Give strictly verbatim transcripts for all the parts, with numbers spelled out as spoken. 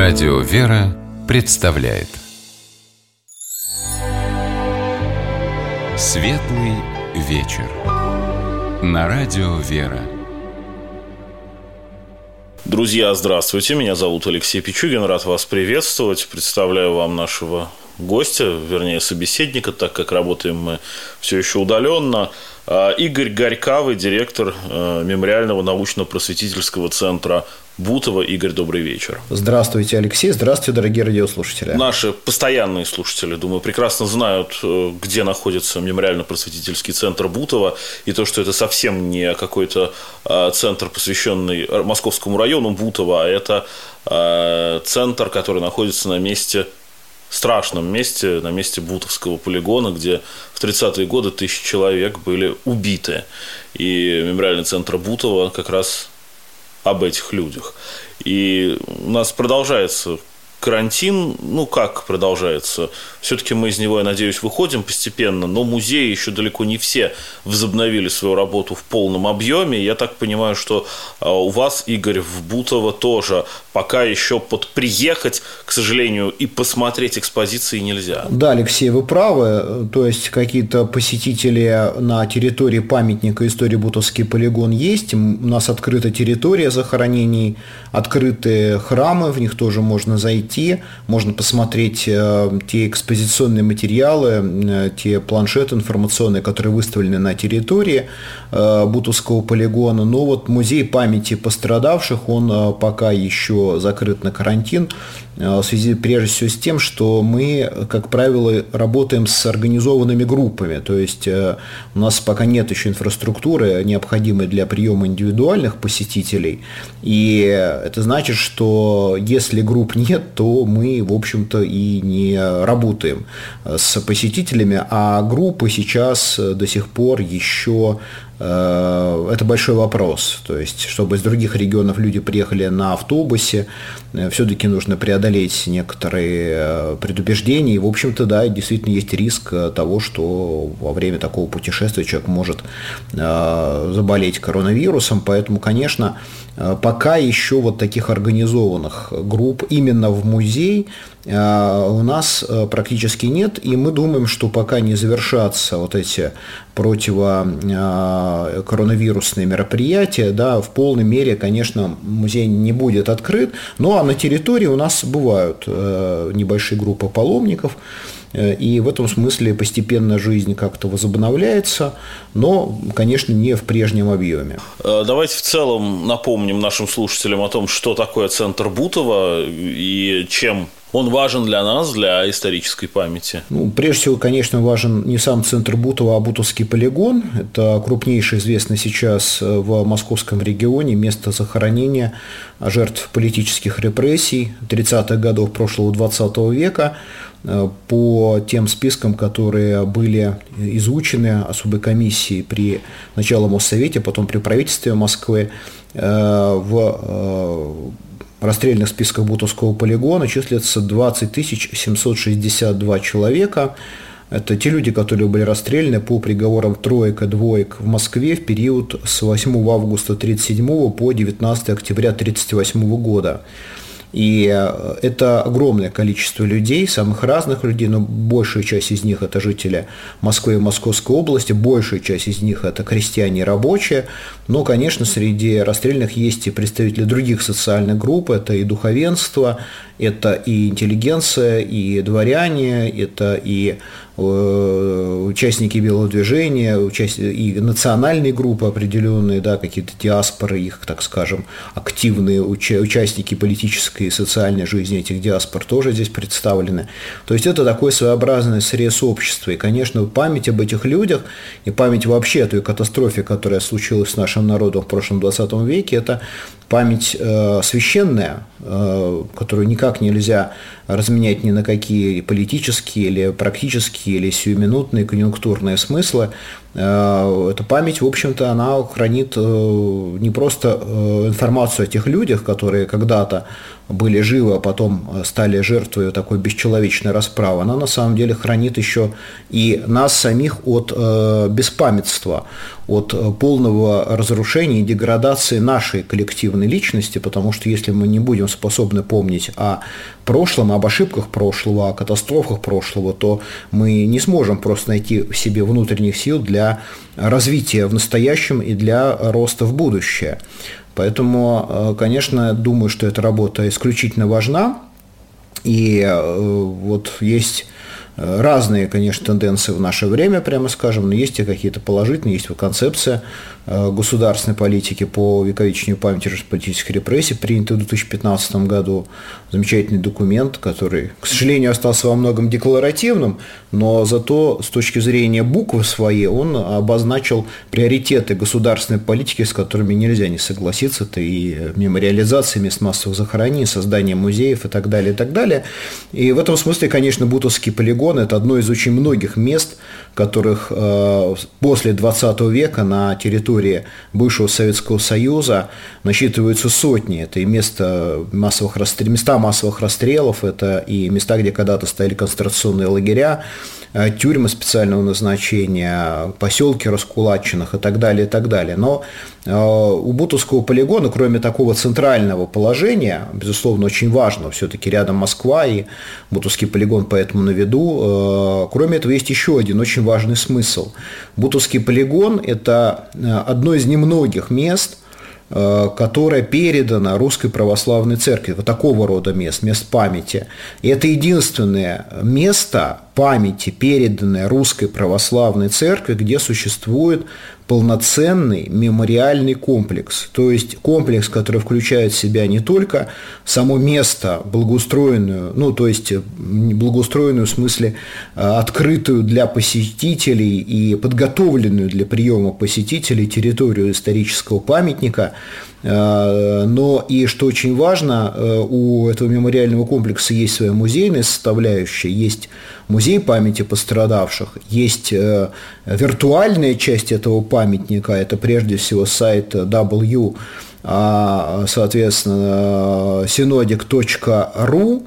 Радио «Вера» представляет Светлый вечер на Радио «Вера». Друзья, здравствуйте, меня зовут Алексей Пичугин, рад вас приветствовать. Представляю вам нашего гостя, вернее собеседника, так как работаем мы все еще удаленно. Игорь Горькавый, директор Мемориального научно-просветительского центра Бутово. Игорь, добрый вечер. Здравствуйте, Алексей. Здравствуйте, дорогие радиослушатели. Наши постоянные слушатели, думаю, прекрасно знают, где находится Мемориально-просветительский центр Бутово, и то, что это совсем не какой-то центр, посвященный Московскому району Бутово, а это центр, который находится на месте, страшном месте, на месте Бутовского полигона, где в тридцатые годы тысячи человек были убиты. И Мемориальный центр Бутово как раз об этих людях. И у нас продолжается карантин. Ну, как продолжается? Все-таки мы из него, я надеюсь, выходим постепенно, но музеи еще далеко не все возобновили свою работу в полном объеме. Я так понимаю, что у вас, Игорь, в Бутово тоже пока еще под приехать, к сожалению, и посмотреть экспозиции нельзя. Да, Алексей, вы правы. То есть, какие-то посетители на территории памятника истории Бутовский полигон есть. У нас открыта территория захоронений, открыты храмы, в них тоже можно зайти. Можно посмотреть э, те экспозиционные материалы, э, те планшеты информационные, которые выставлены на территории э, Бутовского полигона. Но вот музей памяти пострадавших, он э, пока еще закрыт на карантин, э, в связи прежде всего с тем, что мы, как правило, работаем с организованными группами. То есть э, у нас пока нет еще инфраструктуры, необходимой для приема индивидуальных посетителей. И это значит, что если групп нет, то мы, в общем-то, и не работаем с посетителями, а группы сейчас до сих пор еще э, это большой вопрос. То есть, чтобы из других регионов люди приехали на автобусе, э, все-таки нужно преодолеть некоторые предубеждения. И, в общем-то, да, действительно есть риск того, что во время такого путешествия человек может э, заболеть коронавирусом. Поэтому, конечно, пока еще вот таких организованных групп именно в музей у нас практически нет, и мы думаем, что пока не завершатся вот эти противокоронавирусные мероприятия, да, в полной мере, конечно, музей не будет открыт, ну а на территории у нас бывают небольшие группы паломников, и в этом смысле постепенно жизнь как-то возобновляется, но, конечно, не в прежнем объеме. Давайте в целом напомним нашим слушателям о том, что такое центр Бутово и чем он важен для нас, для исторической памяти. Ну, прежде всего, конечно, важен не сам центр Бутово, а Бутовский полигон. Это крупнейшее известное сейчас в московском регионе место захоронения жертв политических репрессий тридцатых годов прошлого двадцатого века. По тем спискам, которые были изучены особой комиссией при начале Моссовете, потом при правительстве Москвы, в расстрельных списках Бутовского полигона числится двадцать тысяч семьсот шестьдесят два человека. Это те люди, которые были расстреляны по приговорам тройка, двоек в Москве в период с восьмого августа тысяча девятьсот тридцать седьмого по девятнадцатого октября тысяча девятьсот тридцать восьмого года. И это огромное количество людей, самых разных людей, но большая часть из них – это жители Москвы и Московской области, большая часть из них – это крестьяне и рабочие, но, конечно, среди расстрелянных есть и представители других социальных групп, это и духовенство, это и интеллигенция, и дворяне, это и участники белого движения, и национальные группы определенные, да, какие-то диаспоры, их, так скажем, активные участники политической и социальной жизни этих диаспор тоже здесь представлены. То есть это такой своеобразный срез общества. И, конечно, память об этих людях и память вообще о той катастрофе, которая случилась с нашим народом в прошлом двадцатом веке, это память э, священная, э, которую никак нельзя разменять ни на какие политические или практические или сиюминутные конъюнктурные смыслы. Эта память, в общем-то, она хранит не просто информацию о тех людях, которые когда-то были живы, а потом стали жертвой такой бесчеловечной расправы, она на самом деле хранит еще и нас самих от э, беспамятства, от полного разрушения и деградации нашей коллективной личности, потому что если мы не будем способны помнить о прошлом, об ошибках прошлого, о катастрофах прошлого, то мы не сможем просто найти в себе внутренних сил для развития в настоящем и для роста в будущее. Поэтому, конечно, думаю, что эта работа исключительно важна. И вот есть разные, конечно, тенденции в наше время, прямо скажем, но есть и какие-то положительные, есть концепция государственной политики по увековечению памяти жертв политических репрессий, принятый в две тысячи пятнадцатом году. Замечательный документ, который, к сожалению, остался во многом декларативным, но зато с точки зрения буквы своей он обозначил приоритеты государственной политики, с которыми нельзя не согласиться. Это и мемориализация мест массовых захоронений, создание музеев и так далее, и так далее. И в этом смысле, конечно, Бутовский полигон – это одно из очень многих мест, которых после двадцатого века на территории бывшего Советского Союза насчитываются сотни. Это и место массовых расстрел... места массовых расстрелов, это и места, где когда-то стояли концентрационные лагеря, тюрьмы специального назначения, поселки раскулаченных и так далее, и так далее. Но у Бутовского полигона, кроме такого центрального положения, безусловно, очень важно, все-таки рядом Москва, и Бутовский полигон поэтому на виду, кроме этого есть еще один очень важный смысл. Бутовский полигон – это одно из немногих мест, которая передана Русской Православной Церкви, вот такого рода мест, мест памяти. И это единственное место памяти, переданное Русской Православной Церкви, где существует полноценный мемориальный комплекс. То есть комплекс, который включает в себя не только само место благоустроенную, ну, то есть благоустроенную в смысле открытую для посетителей и подготовленную для приема посетителей территорию исторического памятника, но и, что очень важно, у этого мемориального комплекса есть своя музейная составляющая, есть музей памяти пострадавших, есть виртуальная часть этого памятника, это прежде всего сайт дабл ю, соответственно, синодик точка ру,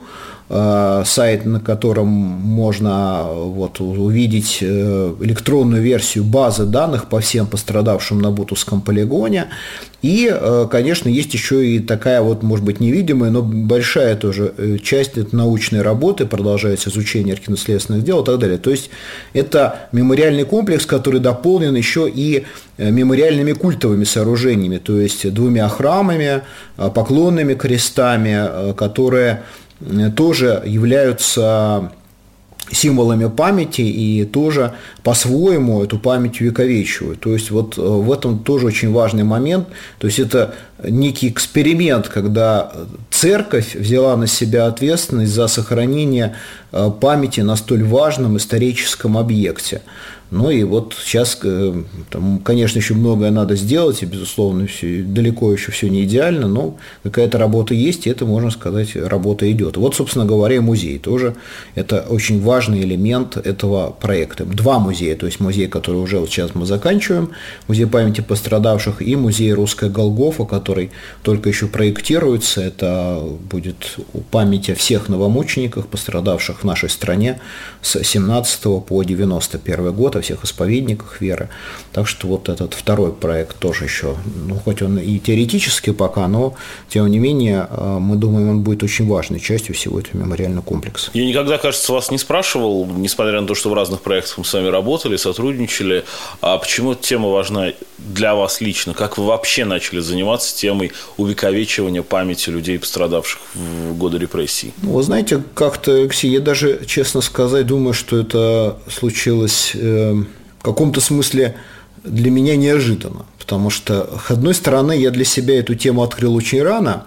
сайт, на котором можно вот увидеть электронную версию базы данных по всем пострадавшим на Бутовском полигоне. И, конечно, есть еще и такая вот, может быть, невидимая, но большая тоже часть это научной работы, продолжается изучение архивно-следственных дел и так далее. То есть это мемориальный комплекс, который дополнен еще и мемориальными культовыми сооружениями, то есть двумя храмами, поклонными крестами, которые тоже являются символами памяти и тоже по-своему эту память увековечивают. То есть вот в этом тоже очень важный момент. То есть это некий эксперимент, когда церковь взяла на себя ответственность за сохранение памяти на столь важном историческом объекте. Ну и вот сейчас, там, конечно, еще многое надо сделать, и, безусловно, все, далеко еще все не идеально, но какая-то работа есть, и это, можно сказать, работа идет. Вот, собственно говоря, музей тоже это очень важный элемент этого проекта. Два музея, то есть музей, который уже вот сейчас мы заканчиваем, музей памяти пострадавших, и музей «Русская Голгофа», который только еще проектируется. Это будет память о всех новомучениках, пострадавших в нашей стране с семнадцатого по девяносто первый год, о всех исповедниках веры. Так что вот этот второй проект тоже еще, ну, хоть он и теоретически пока, но тем не менее мы думаем, он будет очень важной частью всего этого мемориального комплекса. Я никогда, кажется, вас не спрашивал, несмотря на то, что в разных проектах мы с вами работали, сотрудничали, а почему эта тема важна для вас лично? Как вы вообще начали заниматься темой увековечивания памяти людей, пострадавших в годы репрессий? Вы знаете, как-то, Алексей, я даже, честно сказать, думаю, что это случилось в каком-то смысле для меня неожиданно, потому что, с одной стороны, я для себя эту тему открыл очень рано,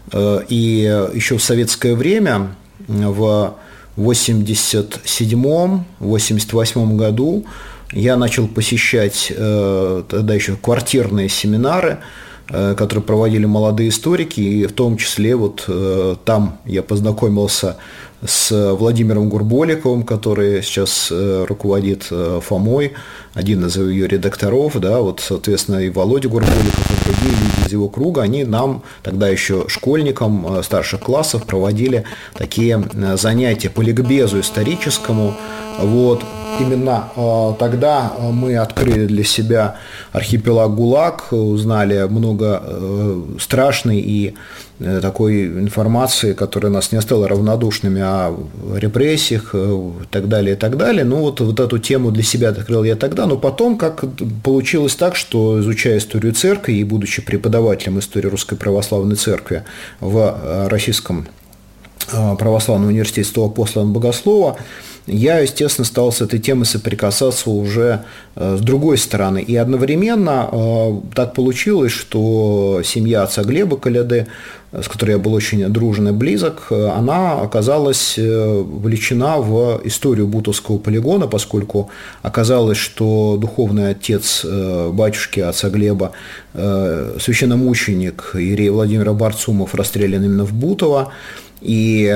и еще в советское время, в восемьдесят седьмом — восемьдесят восьмом году я начал посещать тогда еще квартирные семинары, которые проводили молодые историки, и в том числе вот там я познакомился с Владимиром Гурболиковым, который сейчас руководит ФОМой, один из ее редакторов, да, вот, соответственно, и Володя Гурболиков, и другие люди из его круга, они нам, тогда еще школьникам старших классов, проводили такие занятия по ликбезу историческому. Вот. Именно э, тогда мы открыли для себя архипелаг ГУЛАГ, узнали много э, страшной и э, такой информации, которая нас не оставила равнодушными о репрессиях э, и так далее, и так далее. Ну, вот, вот эту тему для себя открыл я тогда, но потом как получилось так, что, изучая историю церкви и будучи преподавателем истории Русской Православной Церкви в Российском православном университете Святого Апостола Богослова, я, естественно, стал с этой темой соприкасаться уже с другой стороны. И одновременно так получилось, что семья отца Глеба Коляды, с которой я был очень дружен и близок, она оказалась вовлечена в историю Бутовского полигона, поскольку оказалось, что духовный отец батюшки отца Глеба, священномученик иерей Владимир Барцумов, расстрелян именно в Бутово. И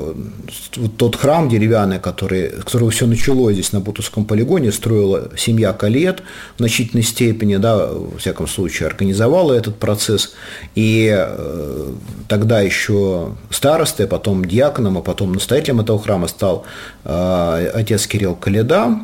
вот тот храм деревянный, который, с которого все началось здесь на Бутовском полигоне, строила семья Колет в значительной степени, да, во всяком случае, организовала этот процесс. И тогда еще старостой, потом диаконом, а потом настоятелем этого храма стал отец Кирилл Коляда.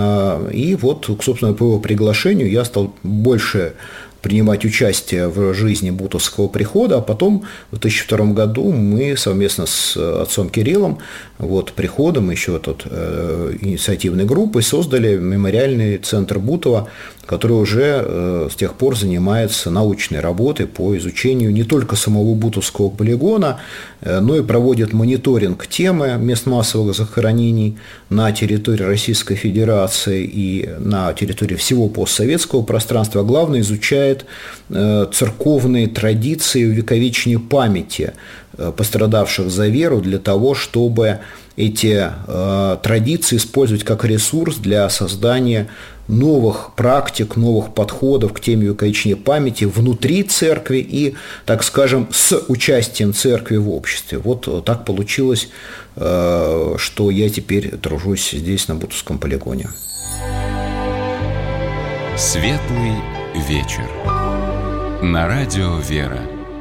И вот, собственно, по его приглашению я стал больше принимать участие в жизни Бутовского прихода, а потом в две тысячи втором году мы совместно с отцом Кириллом, вот, приходом, еще тут э, инициативной группой создали мемориальный центр Бутова, который уже э, с тех пор занимается научной работой по изучению не только самого Бутовского полигона, э, но и проводит мониторинг темы мест массовых захоронений на территории Российской Федерации и на территории всего постсоветского пространства, а главное изучает церковные традиции увековечения памяти пострадавших за веру для того, чтобы эти традиции использовать как ресурс для создания новых практик, новых подходов к теме увековечения памяти внутри церкви и, так скажем, с участием церкви в обществе. Вот так получилось, что я теперь тружусь здесь, на Бутовском полигоне. Светлый вечер. На радио «Вера».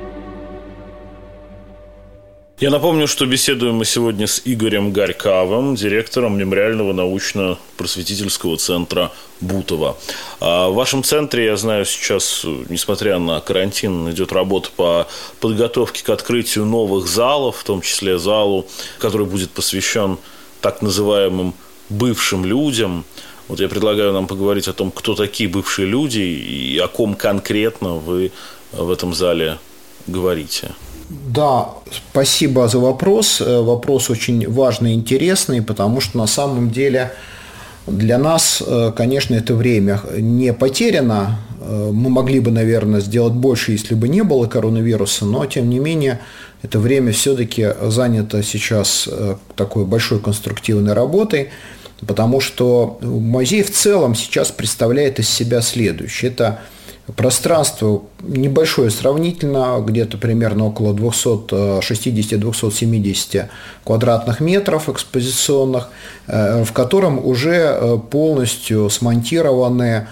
Я напомню, что беседуем мы сегодня с Игорем Горькавым, директором Мемориального научно-просветительского центра Бутово. В вашем центре, я знаю, сейчас, несмотря на карантин, идет работа по подготовке к открытию новых залов, в том числе залу, который будет посвящен так называемым бывшим людям. Вот я предлагаю нам поговорить о том, кто такие бывшие люди и о ком конкретно вы в этом зале говорите. Да, спасибо за вопрос. Вопрос очень важный и интересный, потому что на самом деле для нас, конечно, это время не потеряно. Мы могли бы, наверное, сделать больше, если бы не было коронавируса, но, тем не менее, это время все-таки занято сейчас такой большой конструктивной работой, потому что музей в целом сейчас представляет из себя следующее. Это пространство небольшое сравнительно, где-то примерно около двести шестьдесят - двести семьдесят квадратных метров экспозиционных, в котором уже полностью смонтированы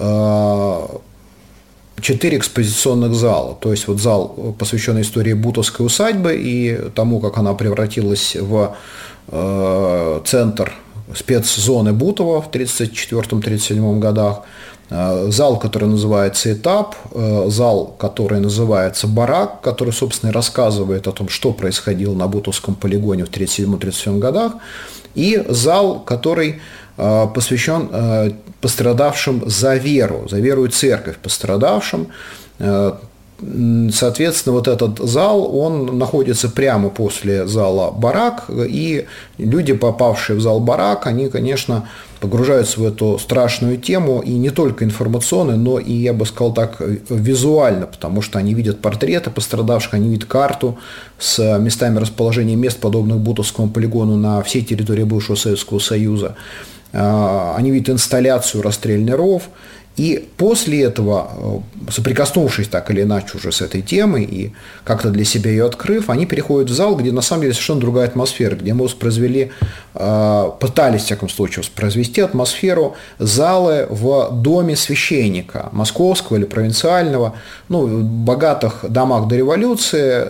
четыре экспозиционных зала. То есть вот зал, посвященный истории Бутовской усадьбы и тому, как она превратилась в центр спецзоны Бутова в тридцать четвёртом - тридцать седьмом годах, зал, который называется «Этап», зал, который называется «Барак», который, собственно, рассказывает о том, что происходило на Бутовском полигоне в тридцать седьмом - тридцать седьмом годах, и зал, который посвящен пострадавшим за веру, за веру и церковь пострадавшим. Соответственно, вот этот зал, он находится прямо после зала «Барак», и люди, попавшие в зал «Барак», они, конечно, погружаются в эту страшную тему, и не только информационно, но и, я бы сказал так, визуально, потому что они видят портреты пострадавших, они видят карту с местами расположения мест, подобных Бутовскому полигону на всей территории бывшего Советского Союза. Они видят инсталляцию расстрельный ров. И после этого, соприкоснувшись так или иначе уже с этой темой и как-то для себя ее открыв, они переходят в зал, где на самом деле совершенно другая атмосфера, где мы воспроизвели, пытались, в всяком случае, воспроизвести атмосферу залы в доме священника, московского или провинциального, ну, в богатых домах до революции,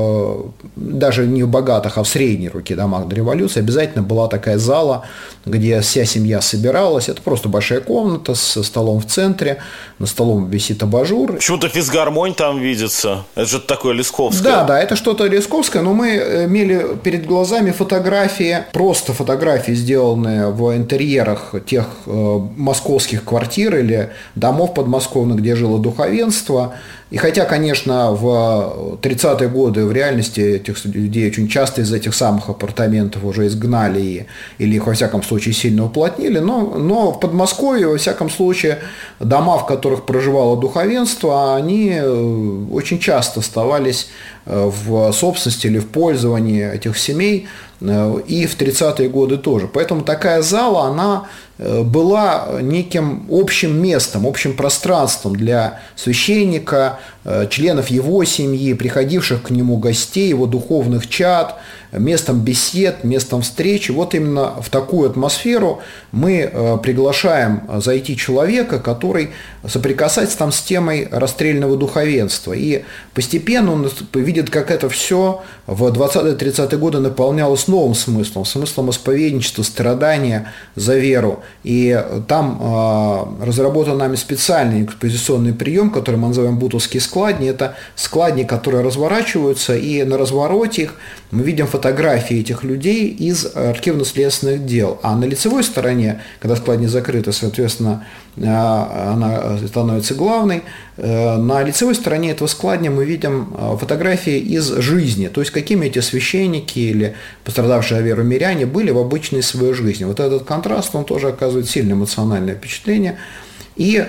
даже не в богатых, а в средней руке домах до революции обязательно была такая зала, где вся семья собиралась. Это просто большая комната со столом в центре, на столом висит абажур. Почему-то физгармонь там видится. Это что-то такое Лесковское. Да, да, это что-то Лесковское, но мы имели перед глазами фотографии, просто фотографии, сделанные в интерьерах тех э, московских квартир или домов подмосковных, где жило духовенство. И хотя, конечно, в тридцатые годы в реальности этих людей очень часто из этих самых апартаментов уже изгнали или их, во всяком случае, сильно уплотнили, но, но в Подмосковье, во всяком случае, дома, в которых проживало духовенство, они очень часто оставались в собственности или в пользовании этих семей, и в тридцатые годы тоже. Поэтому такая зала, она была неким общим местом, общим пространством для священника, членов его семьи, приходивших к нему гостей, его духовных чад, местом бесед, местом встречи. Вот именно в такую атмосферу мы приглашаем зайти человека, который соприкасается там с темой расстрельного духовенства. И постепенно он видит, как это все в двадцатые-тридцатые годы наполнялось новым смыслом, смыслом исповедничества, страдания за веру. И там разработан нами специальный экспозиционный прием, который мы называем бутовские складни. Это складни, которые разворачиваются, и на развороте их мы видим фотографии этих людей из архивно-следственных дел. А на лицевой стороне, когда складни закрыты, соответственно, она становится главной, на лицевой стороне этого складня мы видим фотографии из жизни, то есть какими эти священники или пострадавшие о веру миряне были в обычной своей жизни. Вот этот контраст, он тоже оказывает сильное эмоциональное впечатление. И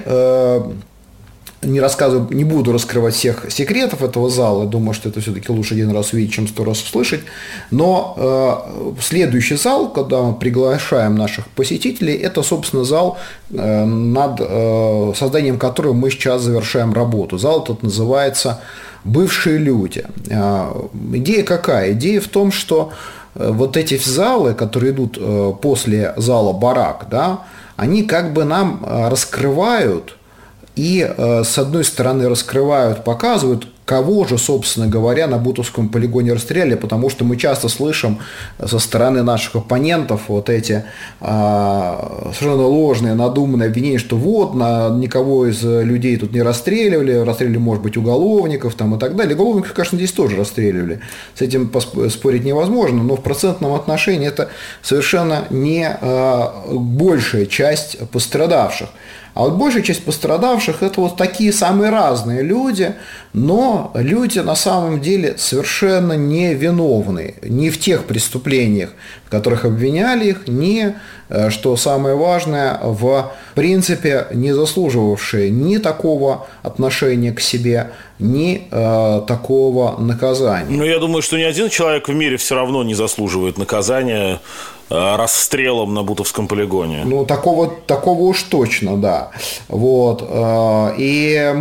не рассказываю, не буду раскрывать всех секретов этого зала, думаю, что это все-таки лучше один раз увидеть, чем сто раз услышать, но э, следующий зал, когда мы приглашаем наших посетителей, это, собственно, зал, э, над э, созданием которого мы сейчас завершаем работу. Зал этот называется «Бывшие люди». Э, идея какая? Идея в том, что э, вот эти залы, которые идут э, после зала «Барак», да, они как бы нам э, раскрывают и, с одной стороны, раскрывают, показывают, кого же, собственно говоря, на Бутовском полигоне расстреляли, потому что мы часто слышим со стороны наших оппонентов вот эти а, совершенно ложные, надуманные обвинения, что вот, на, никого из людей тут не расстреливали, расстреливали, может быть, уголовников там, и так далее. Уголовников, конечно, здесь тоже расстреливали, с этим спорить невозможно, но в процентном отношении это совершенно не а, большая часть пострадавших. А вот большая часть пострадавших – это вот такие самые разные люди, но люди на самом деле совершенно не виновны ни в тех преступлениях, в которых обвиняли их, ни, что самое важное, в принципе не заслуживавшие ни такого отношения к себе, ни э, такого наказания. Ну, я думаю, что ни один человек в мире все равно не заслуживает наказания расстрелом на Бутовском полигоне. Ну, такого, такого уж точно, да. Вот. И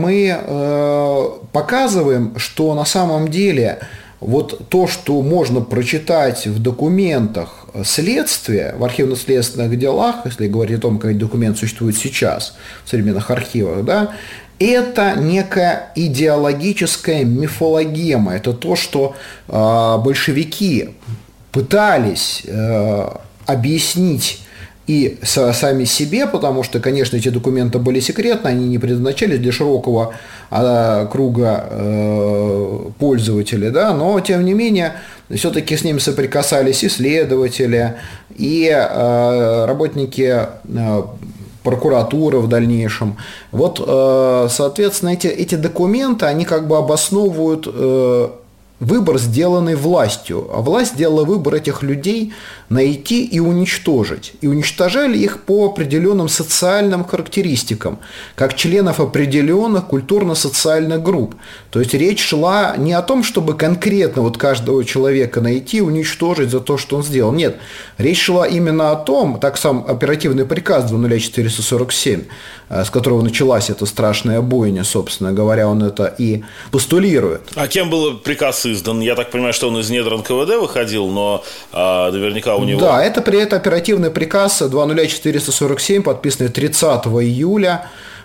мы показываем, что на самом деле вот то, что можно прочитать в документах следствия, в архивно-следственных делах, если говорить о том, как документ существует сейчас в современных архивах, да, это некая идеологическая мифологема. Это то, что большевики пытались э, объяснить и сами себе, потому что, конечно, эти документы были секретны, они не предназначались для широкого э, круга э, пользователей, да, но, тем не менее, все-таки с ними соприкасались и следователи, и э, работники э, прокуратуры в дальнейшем. Вот, э, соответственно, эти, эти документы, они как бы обосновывают э, выбор, сделанный властью. А власть сделала выбор этих людей найти и уничтожить. И уничтожали их по определенным социальным характеристикам, как членов определенных культурно-социальных групп. То есть речь шла не о том, чтобы конкретно вот каждого человека найти и уничтожить за то, что он сделал. Нет, речь шла именно о том, так сам оперативный приказ два тысяча четыреста сорок семь, с которого началась эта страшная бойня, собственно говоря, он это и постулирует. А кем был приказ издан? Я так понимаю, что он из недр эн ка вэ дэ выходил, но а, наверняка у него... Да, это, это оперативный приказ два тысяча четыреста сорок семь, подписанный тридцатого июля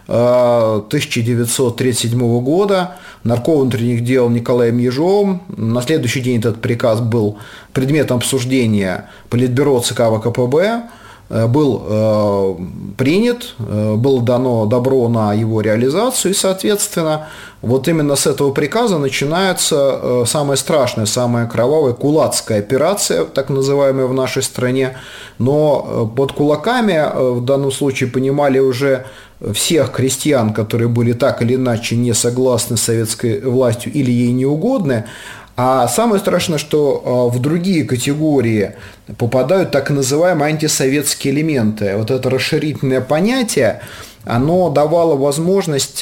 тысяча девятьсот тридцать седьмого года нарком внутренних дел Николаем Ежовым. На следующий день этот приказ был предметом обсуждения Политбюро ЦК вэ ка пэ бэ. Был э, принят, э, было дано добро на его реализацию, и, соответственно, вот именно с этого приказа начинается э, самая страшная, самая кровавая кулацкая операция, так называемая в нашей стране. Но э, под кулаками э, в данном случае понимали уже всех крестьян, которые были так или иначе не согласны с советской властью или ей не угодны. А самое страшное, что в другие категории попадают так называемые антисоветские элементы. Вот это расширительное понятие, оно давало возможность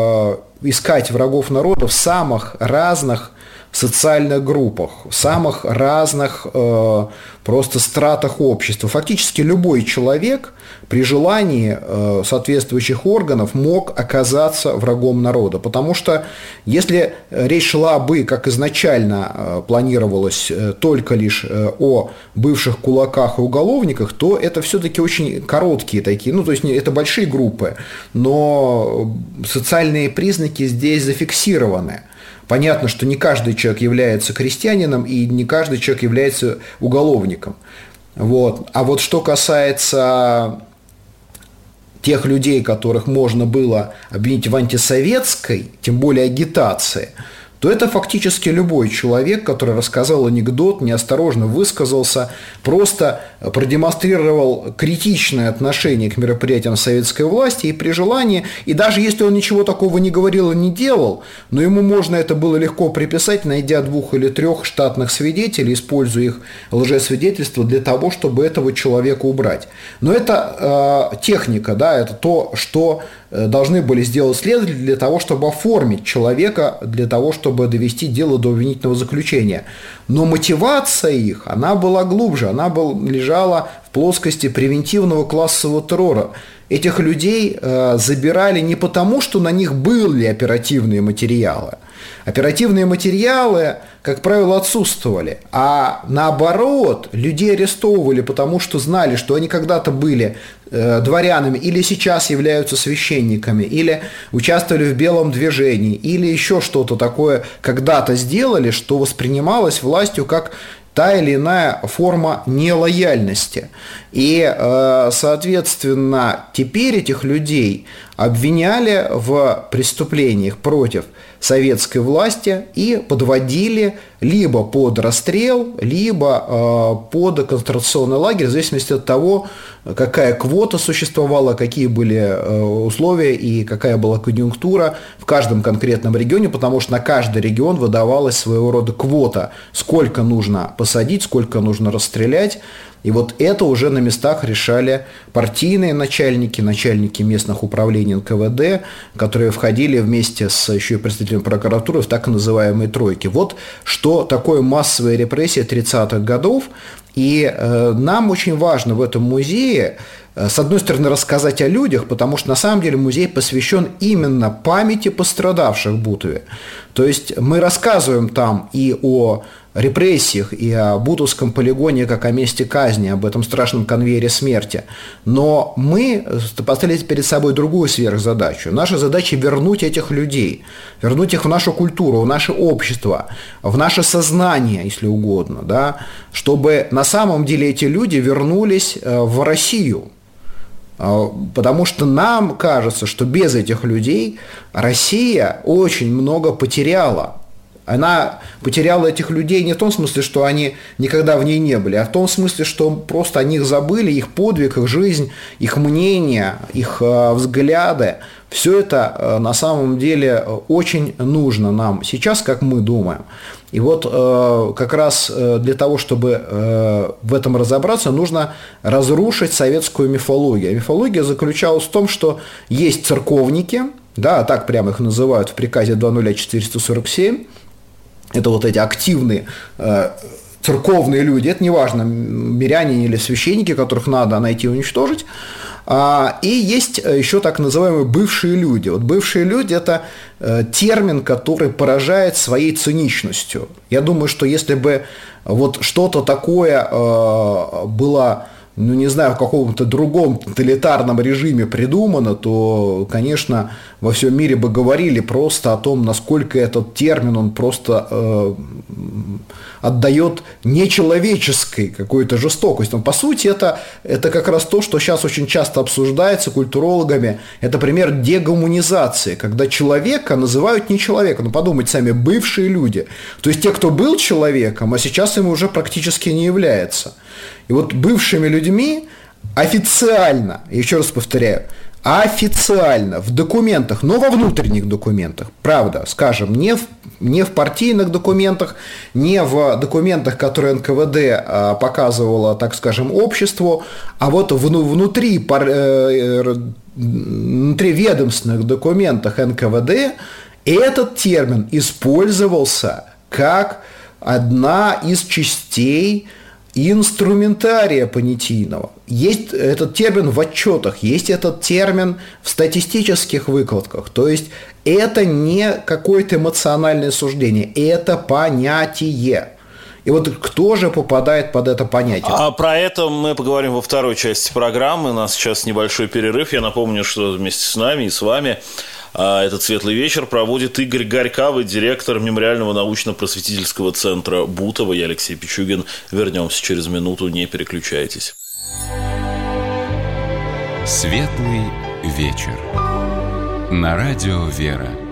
искать врагов народа в самых разных социальных группах, в самых разных э, просто стратах общества. Фактически любой человек при желании э, соответствующих органов мог оказаться врагом народа. Потому что если речь шла бы, как изначально э, планировалось, э, только лишь э, о бывших кулаках и уголовниках, то это все-таки очень короткие такие, ну то есть это большие группы, но социальные признаки здесь зафиксированы. Понятно, что не каждый человек является крестьянином, и не каждый человек является уголовником. Вот. А вот что касается тех людей, которых можно было обвинить в антисоветской, тем более агитации, то это фактически любой человек, который рассказал анекдот, неосторожно высказался, просто продемонстрировал критичное отношение к мероприятиям советской власти и при желании, и даже если он ничего такого не говорил и не делал, но ему можно это было легко приписать, найдя двух или трех штатных свидетелей, используя их лжесвидетельство для того, чтобы этого человека убрать. Но это э, техника, да, это то, что должны были сделать следователи для того, чтобы оформить человека, для того, чтобы довести дело до обвинительного заключения. Но мотивация их, она была глубже, она был, лежала в плоскости превентивного классового террора. Этих людей э, забирали не потому, что на них были оперативные материалы. Оперативные материалы, как правило, отсутствовали, а наоборот, людей арестовывали, потому что знали, что они когда-то были э, дворянами или сейчас являются священниками, или участвовали в белом движении, или еще что-то такое когда-то сделали, что воспринималось властью как та или иная форма нелояльности. И, соответственно, теперь этих людей обвиняли в преступлениях против советской власти и подводили либо под расстрел, либо под концентрационный лагерь, в зависимости от того, какая квота существовала, какие были условия и какая была конъюнктура в каждом конкретном регионе, потому что на каждый регион выдавалась своего рода квота, сколько нужно посадить, сколько нужно расстрелять. И вот это уже на местах решали партийные начальники, начальники местных управлений эн ка вэ дэ, которые входили вместе с еще и представителями прокуратуры в так называемые тройки. Вот что такое массовая репрессия тридцатых годов. И э, нам очень важно в этом музее, э, с одной стороны, рассказать о людях, потому что на самом деле музей посвящен именно памяти пострадавших в Бутове. То есть мы рассказываем там и о репрессиях, и о Бутовском полигоне как о месте казни, об этом страшном конвейере смерти. Но мы поставили перед собой другую сверхзадачу. Наша задача – вернуть этих людей, вернуть их в нашу культуру, в наше общество, в наше сознание, если угодно, да, чтобы на самом деле эти люди вернулись в Россию. Потому что нам кажется, что без этих людей Россия очень много потеряла. Она потеряла этих людей не в том смысле, что они никогда в ней не были, а в том смысле, что просто о них забыли, их подвиг, их жизнь, их мнение, их взгляды. Все это на самом деле очень нужно нам сейчас, как мы думаем. И вот как раз для того, чтобы в этом разобраться, нужно разрушить советскую мифологию. Мифология заключалась в том, что есть церковники, да, так прямо их называют в приказе два ноль четыреста сорок семь, это вот эти активные церковные люди, это неважно, миряне или священники, которых надо найти и уничтожить. И есть еще так называемые бывшие люди. Вот бывшие люди – это термин, который поражает своей циничностью. Я думаю, что если бы вот что-то такое было, ну не знаю, в каком-то другом тоталитарном режиме придумано, то, конечно, во всем мире бы говорили просто о том, насколько этот термин, он просто э, отдает нечеловеческой какой-то жестокости. Но, по сути, это, это как раз то, что сейчас очень часто обсуждается культурологами. Это пример дегуманизации, когда человека называют не человеком. Ну, подумайте сами, бывшие люди. То есть те, кто был человеком, а сейчас им уже практически не является. И вот бывшими людьми официально, еще раз повторяю, официально в документах, но во внутренних документах, правда, скажем, не в, не в партийных документах, не в документах, которые эн ка вэ дэ а, показывало, так скажем, обществу, а вот в, внутри, пар, э, внутри ведомственных документах эн ка вэ дэ этот термин использовался как одна из частей инструментария понятийного. Есть этот термин в отчетах, есть этот термин в статистических выкладках. То есть это не какое-то эмоциональное суждение, это понятие. И вот кто же попадает под это понятие? А про это мы поговорим во второй части программы. У нас сейчас небольшой перерыв. Я напомню, что вместе с нами и с вами этот светлый вечер проводит Игорь Горькавый, директор Мемориального научно-просветительского центра Бутово. Я Алексей Пичугин. Вернемся через минуту, не переключайтесь. Светлый вечер. На радио «Вера».